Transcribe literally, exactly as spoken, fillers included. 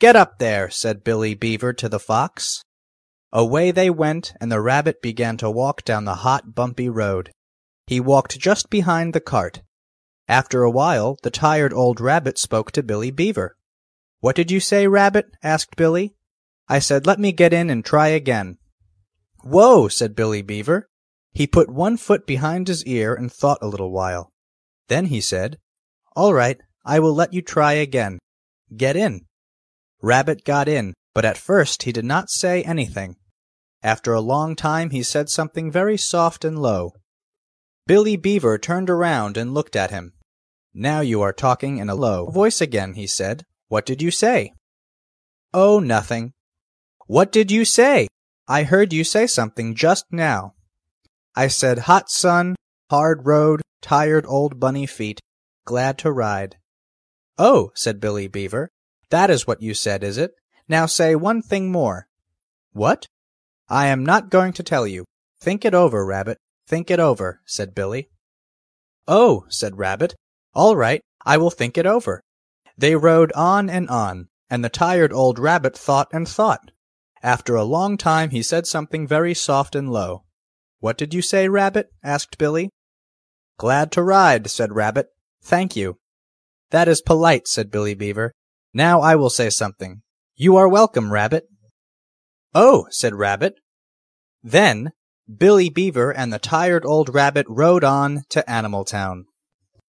"Get up there," said Billy Beaver to the fox. Away they went, and the rabbit began to walk down the hot, bumpy road. He walked just behind the cart. After a while, the tired old rabbit spoke to Billy Beaver. "What did you say, Rabbit?" asked Billy. "I said let me get in and try again." "Whoa!" said Billy Beaver. He put one foot behind his ear and thought a little while. Then he said, "All right, I will let you try again. Get in." Rabbit got in, but at first he did not say anything. After a long time he said something very soft and low. Billy Beaver turned around and looked at him. "Now you are talking in a low voice again," he said. "What did you say?" "Oh, nothing." "What did you say? I heard you say something just now." "I said hot sun, hard road, tired old bunny feet, glad to ride." "Oh," said Billy Beaver, "that is what you said, is it? Now say one thing more." "What?" "I am not going to tell you. Think it over, Rabbit. Think it over," said Billy. "Oh," said Rabbit, "all right, I will think it over." They rode on and on, and the tired old rabbit thought and thought. After a long time he said something very soft and low. "What did you say, Rabbit?" asked Billy. "Glad to ride," said Rabbit. "Thank you." "That is polite," said Billy Beaver. "Now I will say something. You are welcome, Rabbit." "Oh," said Rabbit. Then Billy Beaver and the tired old rabbit rode on to Animal Town.